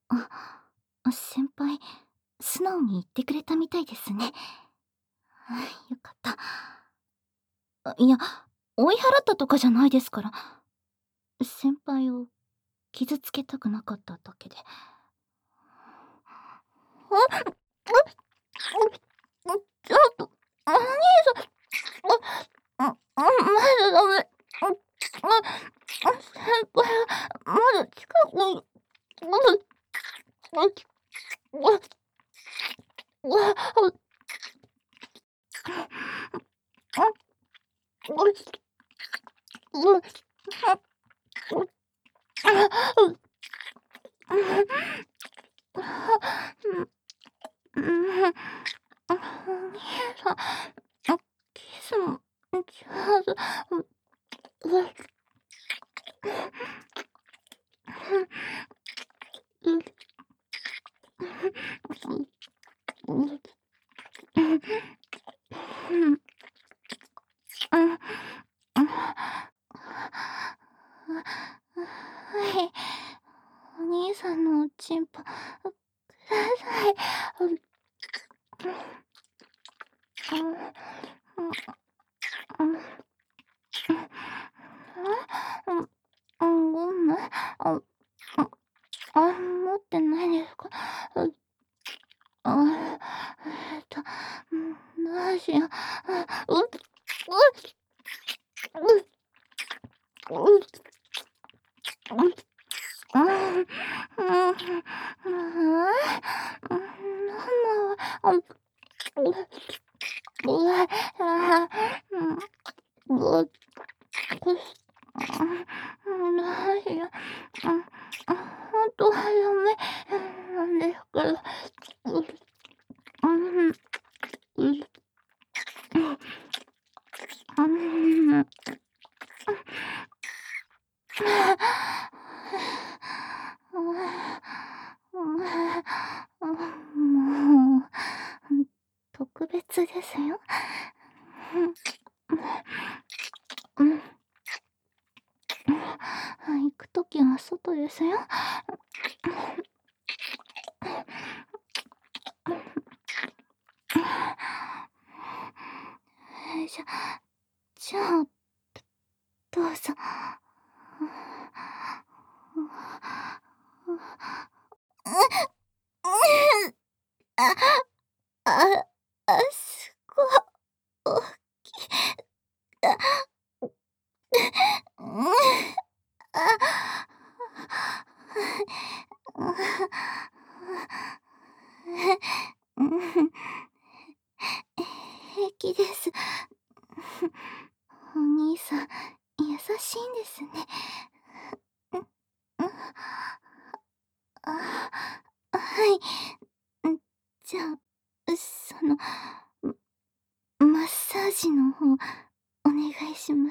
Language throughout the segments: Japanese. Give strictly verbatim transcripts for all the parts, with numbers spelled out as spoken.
あ、先輩、素直に言ってくれたみたいですね。はあ、よかった。あ、いや、追い払ったとかじゃないですから。先輩を傷つけたくなかっただけで。あ、うううちょっと、お兄さん、あ、あ、あ、まだダメ。あ、あ、あ、先輩はまだ近くに、まだ、あ、あ、あ、あ、あ、おいし、うん、あ、お、あ、う、うん、あ、うん、うん、あ、お兄さん、あ、キスも上手、う、う、うん、うん、うん、うん、あ、あ、はい、お兄さんのおちんぽ、ください。うん、うん、うん、うん、うん、うん、ごめん。あ、あ、あ、持ってないですか？う、あ、えっと、うん、どうしよう。あ、う、う、う、う、う、あ、うん、うん、ああ、うん、ママは、あ、う、うわ、あ、うん、う、くす、あ、うん、どうしよう。あ、あ、ほんとはダメなんですけど、う、うん、う、うん、もう、特別ですよ。うん、行くときは外ですよ。じゃ、じゃあ、どうぞ。あ、あ、あ、すごいおっきい。あ、うん、あ、うん、平気です。お兄さん、優しいんですね。うん、うん、あ、はい。ん、じゃあ、その、マッサージの方、お願いします。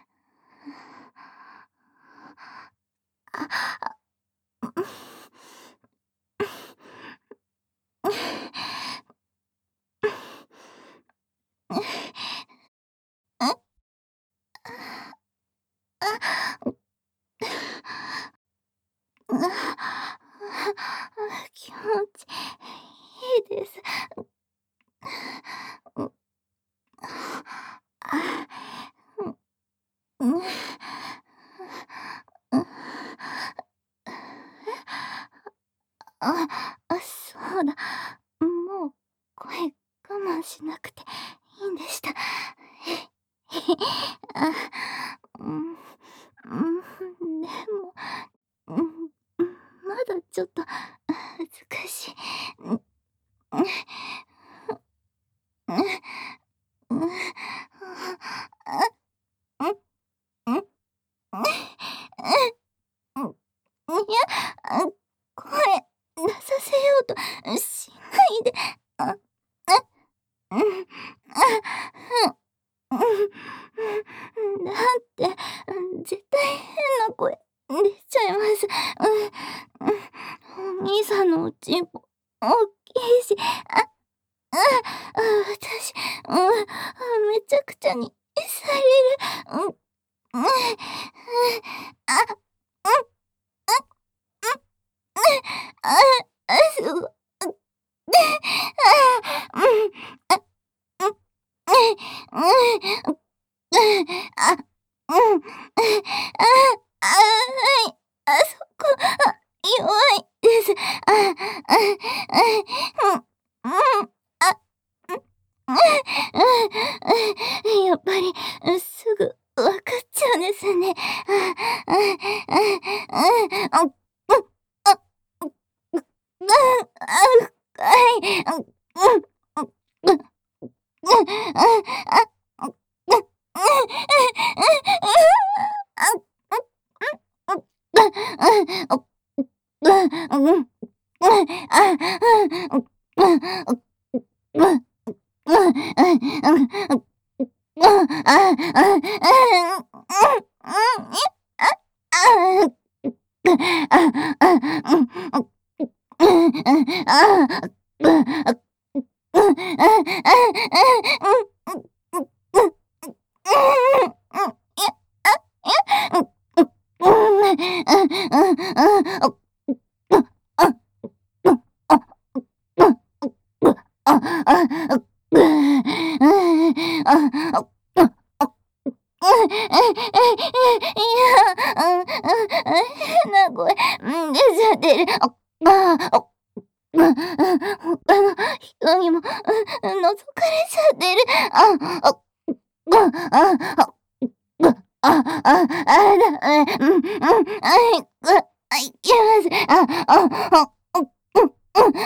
あ、気持ちいいです。うん、うん、あ、あ、そうだ。もう声我慢しなくていいんでした。あ、うん、うん、でも、うん、まだちょっと恥ずかしい。うん、うん、うん、あ、うん、うん、うん、いや、あ、声出させようとしないで。あ、あ、うん、あ、うん、だって、絶対変な声出ちゃいます。うん、お兄さんのおちんぽ大きいし、あ、あ、あ、私、うん、めちゃくちゃにされる。うん、うん、あ、うん、うん、うん、あ、 あ、すご、あ、うん、あ、うん、うん、あ、うん、あ、あ、はい、あそこ、あ、弱いです。あ、あ、あ、うん、うん、あ、うん、うん、やっぱり、すぐわかっちゃうんですね。あ、あ、あ、あ、うん、あ、うん、うん、あ、はい、うん、うん、うん、うん、うん、あ、あ、うん、うん、変な声、うん、出ちゃってる。あ、あ、あ、うん、他の人にも、うん、覗かれちゃってる。あ、あ、うん、あ、あ、うん、あ、あ、あ、だ、うん、うん、はい、う、はい、いきます。あ、あ、あ、うん、うん、うん、うん、うん、うん、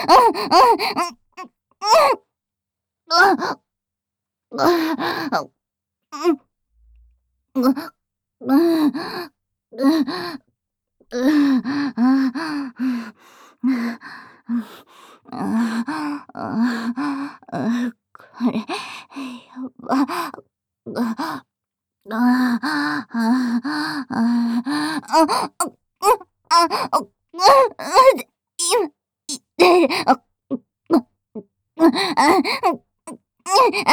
あ、あ、うん、うん、うん、うん、う、あ、うん、ああ、あ、これ、やば、あ、あ、ああ、あ、あ、あ、うん、あ、あ、うん、うん、今、痛い、あ、うん、うん、うん、あ、うん、あ、あ、あ、あ、あ、うん、うん、うん、うん、うん、うん、うん、うん、うん、うん、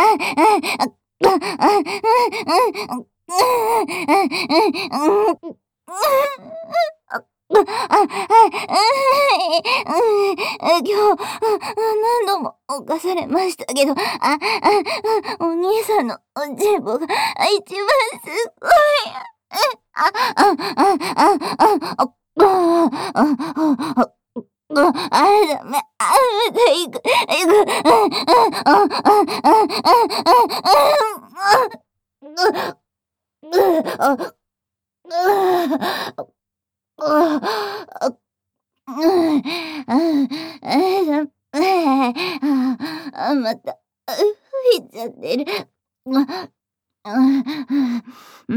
あ、あ、あ、はい、うん、今日、何度も犯されましたけど、あ、あ、お兄さんのおじいぼが一番すごい。あ、あ、あ、あ、あ、あ、あ、あ、あ、うん、あ、ダメ、あ、いく、いく、うん、うん、あ、あ、あ、あ、あ、あ、あ、あ、また、吹いちゃってる。うん、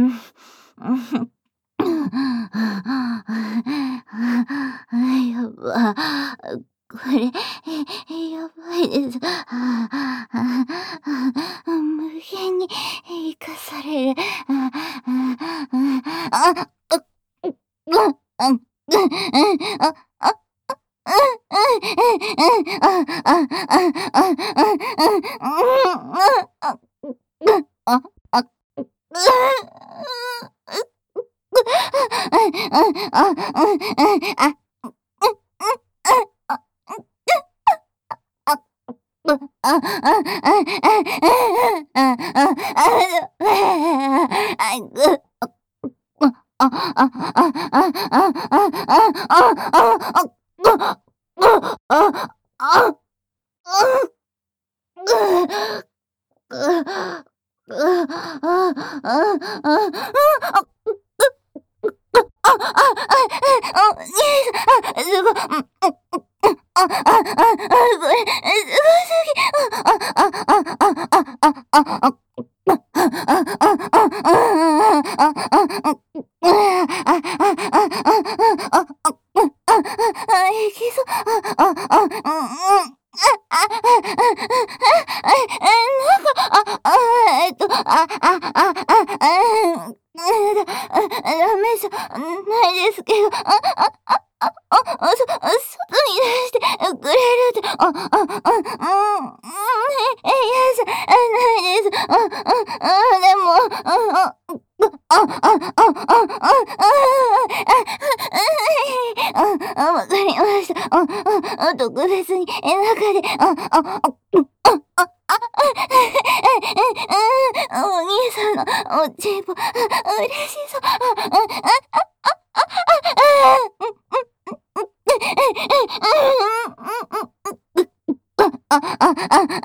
やば。これ、やばいです。無限に生かされる。あ、あ、あ、あ、うん、あ、うん、あ、あ、うん、うん、うん、あ、あ、あ、あ、あ、うん、うん、あ、あ、あ、あ、あ、あ、あ、にあ、すごい、うん、うん、あ、あ、あ、あ、これ、すごすぎ、あ、あ、あ、あ、あ、あ、あ、あ、あ、いきそう。あ、あ、あ、うん、うん。あ、あ、あ、あ、なんか、あ、あ、えっと、あ、あ、あ、あ、あ、うん、だ、ダメじゃないですけど、あ、あ、あ、あ、あ、そ、外に出してくれるって、あ、あ、あ、うん、うん、え、いやじゃないです。あ、あ、あ、でも、あ、あ、 あ、あ、あ、あ、あ、あ、あ、あ、わかりました。あ、あ、あ、特別に、え、中で、あ、あ、あ、うん、あ、あ、あ、あ、あ、お兄さんのおちんぽ、嬉しそう。あ、あ、あ、あ、あ、あ、うん、うん、うん、うん、うん、うん、うん、うん、あ、あ、あ、あ、あ、あ、あ、あ、はい、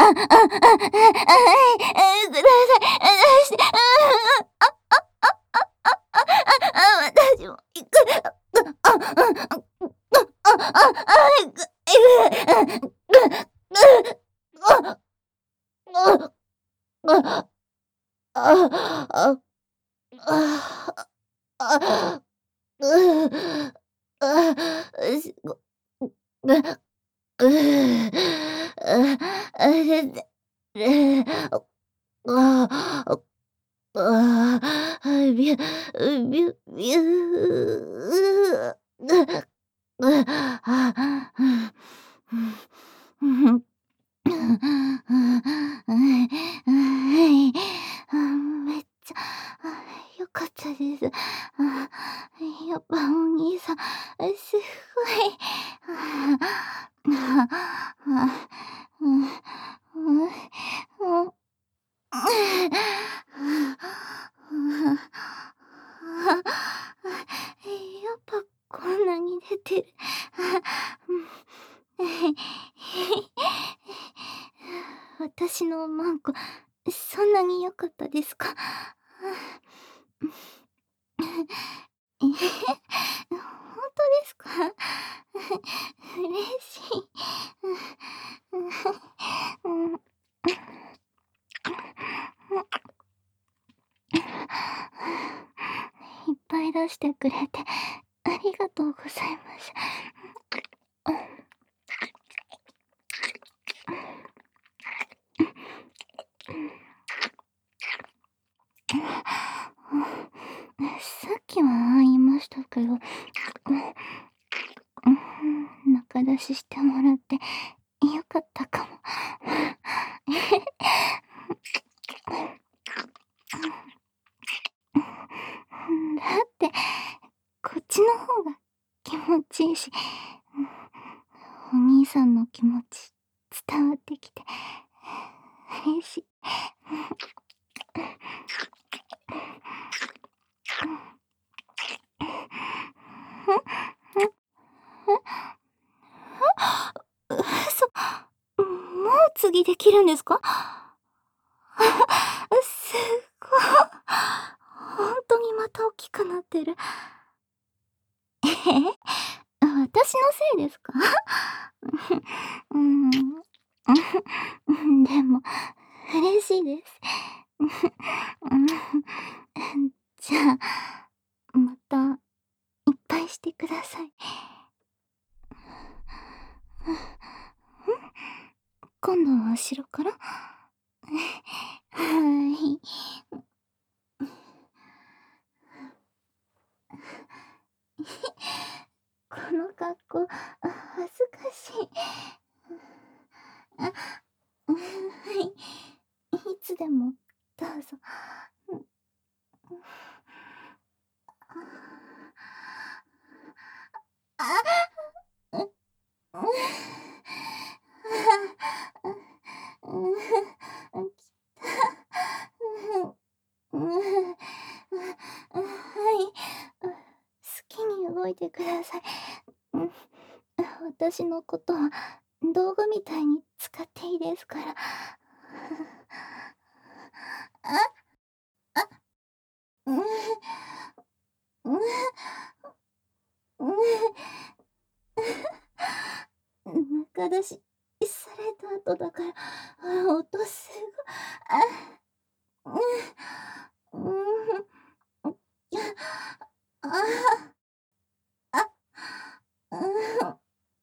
え、ください。出して、ああ、あ、あ、あ、あ、あ、あ、あ、私も行く。あ、あ、あ、あ、あ、あ、あ、いく、いく。あ、あ、あ、あ、あ、あ、あ、う、あ、しご、う、う、あ、あ、先生、あ、あ、ああ、びゅ、びゅ、びゅ、あ、うん、うん、うん、はい、あ、めっちゃ、あ、良かったです。あ、やっぱお兄さん、すごい。ああ、あ、うん、うん、うん。やっぱこんなに出てる。私のマンコ、そんなに良かったですか？ええ、ほんとですか？嬉しい。うん。うん。いっぱい出してくれてありがとうございます。さっきは言いましたけど、中出ししてもらってよかったかも。だって、こっちの方が気持ちいいし、お兄さんの気持ち伝わってきて嬉しい。嘘、もう次できるんですか？すごい。ほんとにまた大きくなってる。ええ？私のせいですか？うーん。でも、嬉しいです。うん。じゃあ、またいっぱいしてください。今度は後ろから？はい。この格好、恥ずかしい。あ、はい。いつでもどうぞ。あ、う、う、うん、きた。うん、はい。好きに動いてください。うん、私のことは道具みたいに使っていいですから。あ、あ、うん、うん、うん。中出しされた後だから、あ、音すご、あ、うん、うん、あ、あ、あ、うん、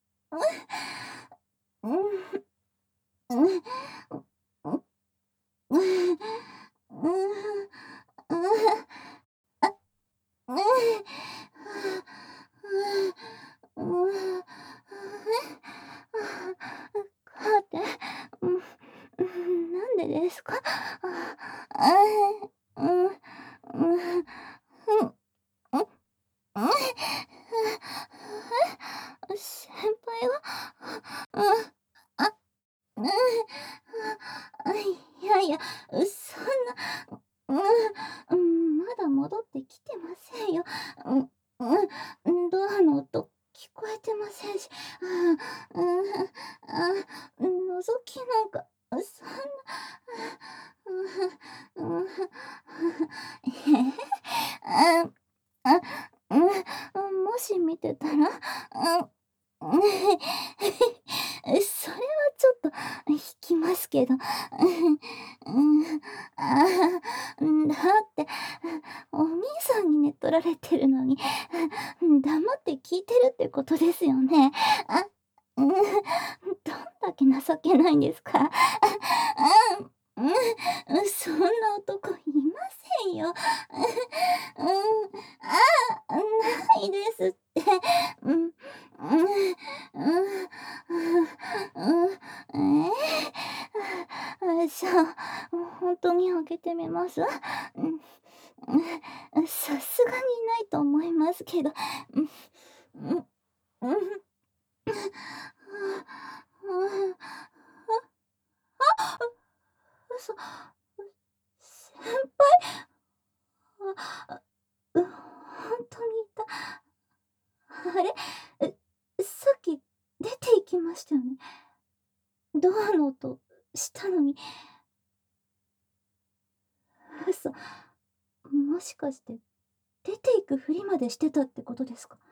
うん、うん、うん、うん、うん、うん、あ、うん、うん、うん、はて、うん、うん、なんでですか？あ、あ、うん、うん。 あ、うん、あ、いやいや、うそんな、うん、まだ戻ってきてませんよ。うん、うん、ドアの音聞こえてませんし、うん、うん、あ、覗きなんか、そんな、うん、うん、ええ、あ、あ、うん、もし見てたら、うん、それはちょっと引きますけど、うん、ああ、だって、お兄さんに寝取られてるのに、黙って聞いてるってことですよね。あ、うん、どんだけ情けないんですか。あ、うん、うん、そんな男いませんよ。うん、ああ、ないですって。うん、うん、うん、うん、ええ、あ、じゃあ、ほんとに開けてみます？うん、うん、さすがにいないと思いますけど、うん、うん、うん、うん、嘘、先輩、あ、う、ほんとにいた。あれ、え、さっき出て行きましたよね。ドアの音したのに、嘘、もしかして出て行くふりまでしてたってことですか？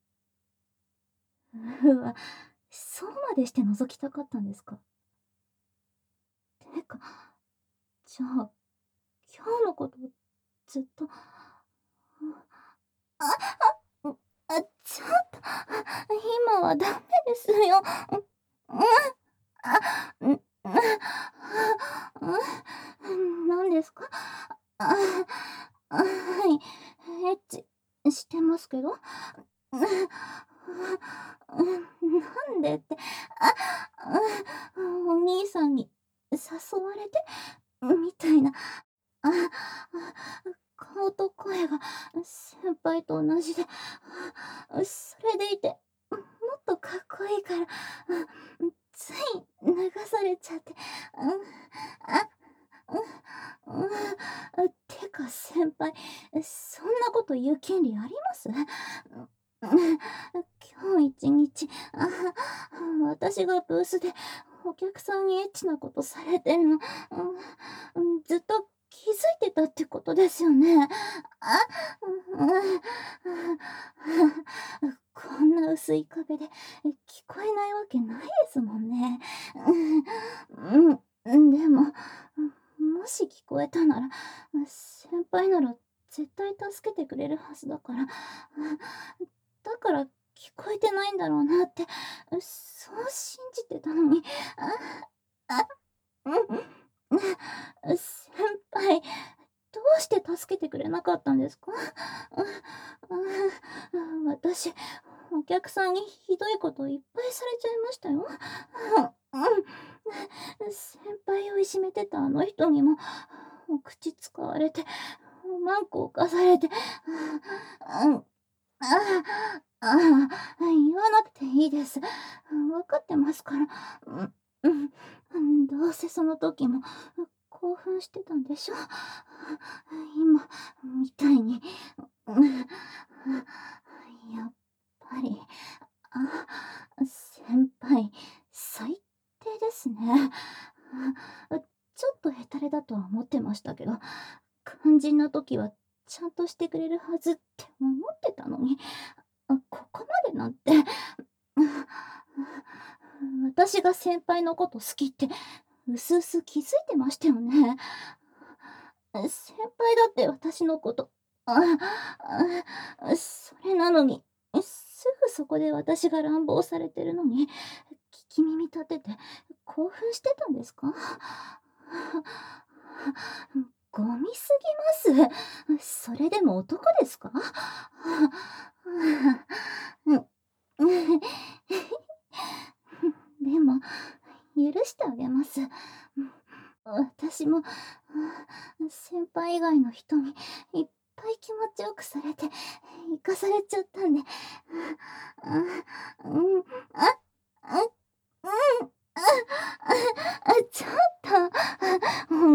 うわ、そうまでして覗きたかったんですか？てか、じゃあ、今日のことずっと、あ、あ、ん、あ、ちょっと、今はダメですよ。うん、うん、あ、ん、うん、なんですか？あ、あ、はい、エッチしてますけど。うん、なんでって、あ、うん、お兄さんに誘われてみたいな。あ、あ、顔と声が先輩と同じで、あ、それでいて、もっとかっこいいから、うん、つい流されちゃって、うん、あ、うん、うん、あ、てか先輩、そんなこと言う権利あります？うん、今日一日、あ、私がブースでお客さんにエッチなことされてるの、うん、ずっと気づいてたってことですよね。あ、うん、こんな薄い壁で聞こえないわけないですもんね。うん、うん、でも、もし聞こえたなら、先輩なら絶対助けてくれるはずだから、だから聞こえてないんだろうなって、そう信じてたのに、あ、あ、うん、先輩、どうして助けてくれなかったんですか？うん、私、お客さんにひどいこといっぱいされちゃいましたよ。うん、先輩をいじめてたあの人にも、お口使われて、マンコ犯されて、うん、ああ、ああ、言わなくていいです。分かってますから。うん、うん、どうせその時も興奮してたんでしょ。今みたいに。うん、やっぱり、あ、先輩、最低ですね。ちょっとヘタレだとは思ってましたけど、肝心な時はちゃんとしてくれるはずって思ってたのに、あ、ここまでなんて。私が先輩のこと好きってうすうす気づいてましたよね。先輩だって私のこと、ああ、それなのに、すぐそこで私が乱暴されてるのに、聞き耳立てて興奮してたんですか？ゴミすぎます。それでも男ですか？うん、でも、許してあげます。私も、先輩以外の人にいっぱい気持ちよくされて、生かされちゃったんで、うん、うん、あ、うん、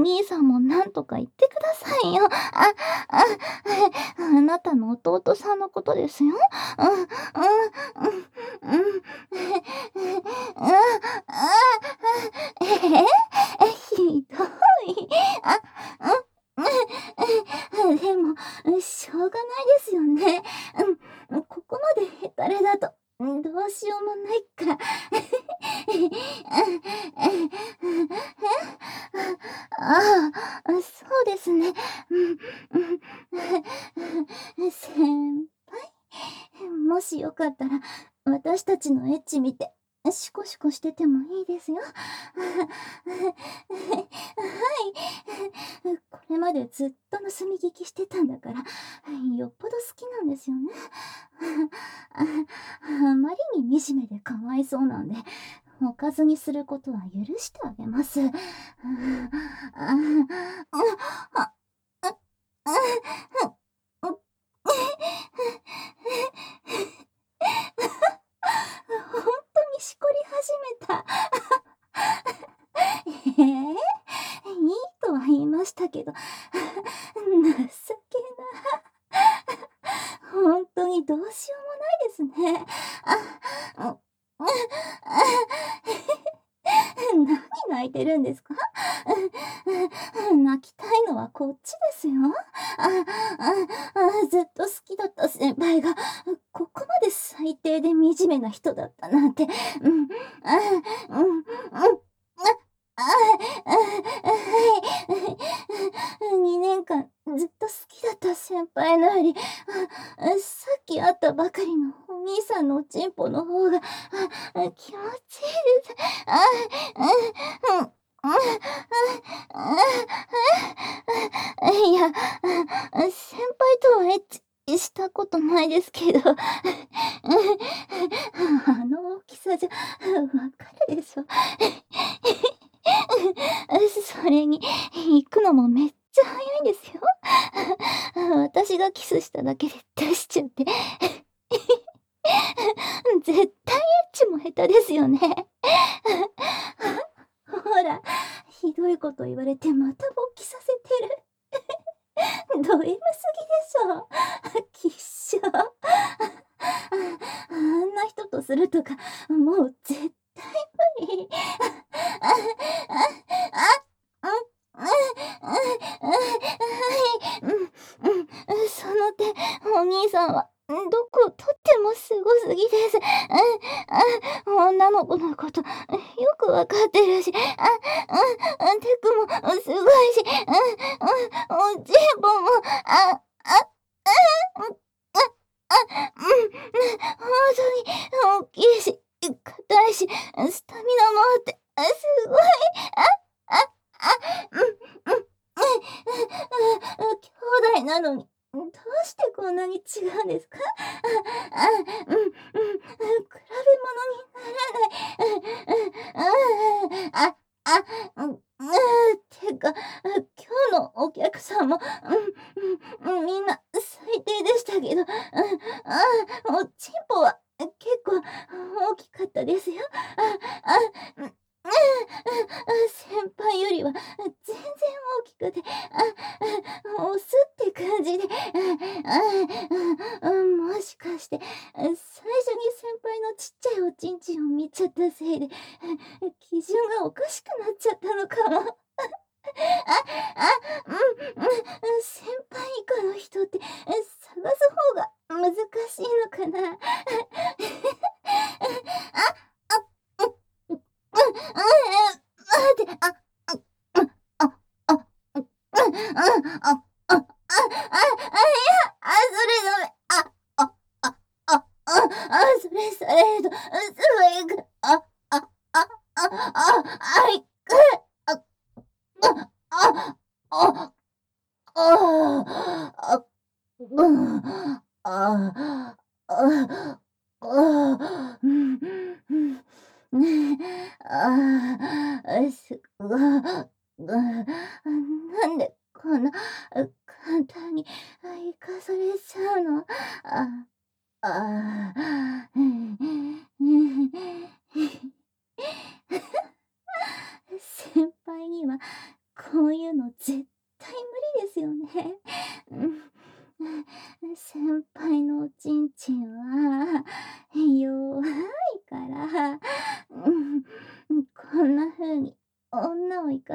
兄さんもなんとか言ってくださいよ。あ、あ、あなたの弟さんのことですよ。うん、うん、うん、うん、うん、あ、あ、ええ、ひどい。あ、うん、でも、しょうがないですよね。うん、ここまでヘタレだと、どうしようもないから。ああ、そうですね。うん、うん。先輩、もしよかったら、私たちのエッチ見て、シコシコしててもいいですよ。はい。これまでずっと盗み聞きしてたんだから、よっぽど好きなんですよね。ああまりに惨めでかわいそうなんで、おかずにすることは許してあげます。ああ、あ、あ、ほんとにしこり始めた。ええ、いいとは言いましたけど、情けな。ほんとにどうしようもないですね。あ、う何泣いてるんですか？泣きたいのはこっちですよ。あ、あ、あ、ずっと好きだった先輩が、ここまで最低で惨めな人だったなんて、うん、あ、うん、うん、あ、あ、あ、はい。にねんかんずっと好きだった先輩のより、あ、さっき会ったばかりのお兄さんのおちんぽの方が、あ、気持ちいいです。あ、うん、うん、いや、先輩とはエッチしたことないですけど、あの大きさじゃわかるでしょ。それに、行くのもめっちゃ早いんですよ。私がキスしただけで出しちゃって。絶対エッチも下手ですよね。ほら、ひどいこと言われてまた勃起させてる。ド M すぎでしょ。きっしょ。あんな人とするとか、もう絶対無理。あ、あ、あ、うん、うん、うん、はい、うん、うん、その手、お兄さんは、どこをとってもすごすぎです。うん、あ、女の子のこと、よくわかってるし、あ、うん、テクもすごいし、うん、うん、おちんぽも、あ、あ、うん、あ、あ、うん、ほんとにおっきいし、硬いし、スタミナもあって、すごい、あ、あ、あ、うん、うん、うん、兄弟なのに、どうしてこんなに違うんですか？あ、あ、うん、うん、比べ物にならない。うん、うん、うん、あ、あ、うん、うん、てか、今日のお客さんも、うん、うん、みんな最低でしたけど、うん、あ、おちんぽは結構大きかったですよ。あ、あ、うん、うん、先輩よりは全然大きくて、あ、オスって感じで、あ、もしかして、最初に先輩のちっちゃいおちんちんを見ちゃったせいで、基準がおかしくなっちゃったのかも。あ、あ、うん、うん、先輩以下の人って探す方が難しいのかな。あ、あ、うん、うん、うん、待って、あ、うん、あ、あ、うん、うん、あ、あ、あ、あ、あ、いや、あ、それダメ。あ、あ、あ、あ、あ、あ、それそれと、すぐ行く。あ、あ、あ、あ、あ、あ、いく。あ、あ、あ、あ、ああ、あ、うん、ああ、ああ、うん、うん、ねえ、ああ、すごがなんでこんな簡単に生かされちゃうの？あ、ああ、うん、うん、先輩にはこういうの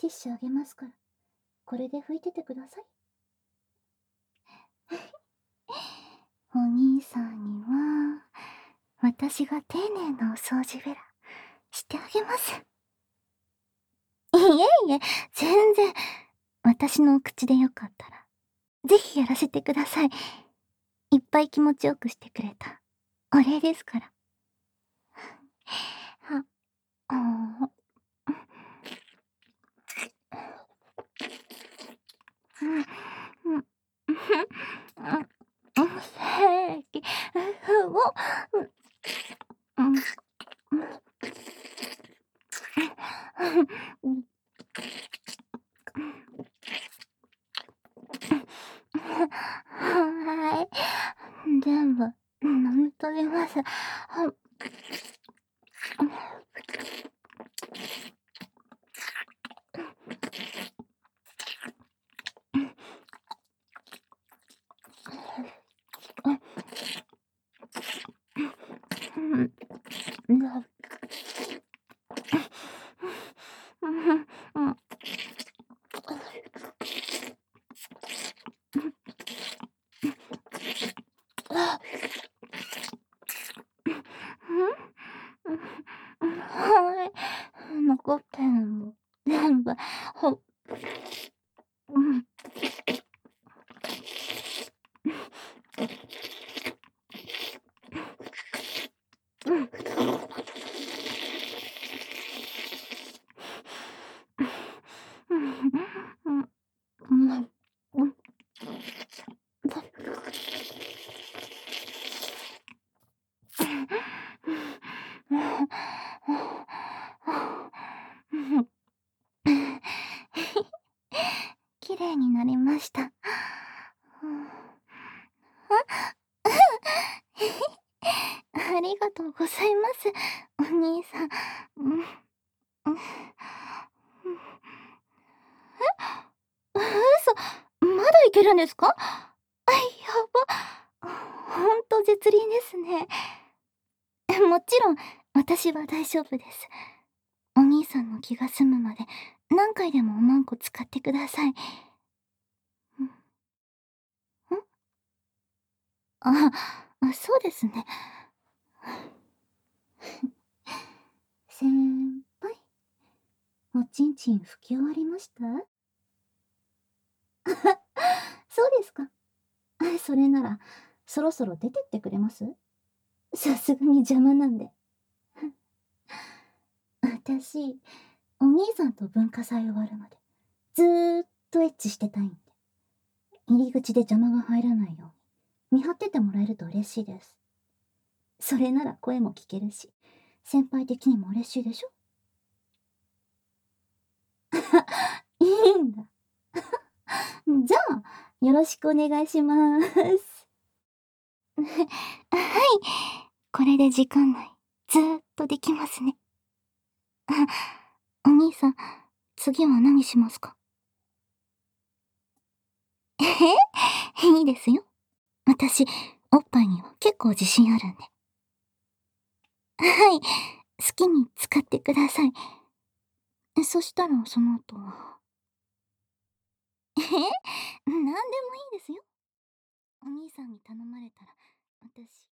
ティッシュあげますから、これで拭いててください。お兄さんには、私が丁寧なお掃除べらしてあげます。いえいえ、全然。私のお口でよかったら、ぜひやらせてください。いっぱい気持ちよくしてくれたお礼ですから。は、ああ。うん、うん、うん、うん、平気、うお、うん、うん、うん、はい。全部飲み取ります。はうん、うん、うん、うん、うん、はい。残ってるのも全部、ほうん。うん。うん。うん。うん。うん。綺麗になりました。ありがとうございます、お兄さん。うん。うん。え？嘘、まだいけるんですか？あ、やば。ほんと絶倫ですね。もちろん、私は大丈夫です。お兄さんの気が済むまで、何回でもおまんこ使ってください。うん。ん？ああ、そうですね。先輩、おちんちん拭き終わりました？そうですか。あ、それなら、そろそろ出てってくれます？さすがに邪魔なんで。私、お兄さんと文化祭終わるまで、ずーっとエッチしてたいんで、入り口で邪魔が入らないように、見張っててもらえると嬉しいです。それなら声も聞けるし、先輩的にも嬉しいでしょ？いいんだ。じゃあ、よろしくお願いします。はい。これで時間内、ずーっとできますね。あ、お兄さん、次は何しますか？えへいいですよ。私、おっぱいには結構自信あるんで。はい。好きに使ってください。そしたらその後は。えなんでもいいですよ。お兄さんに頼まれたら、私。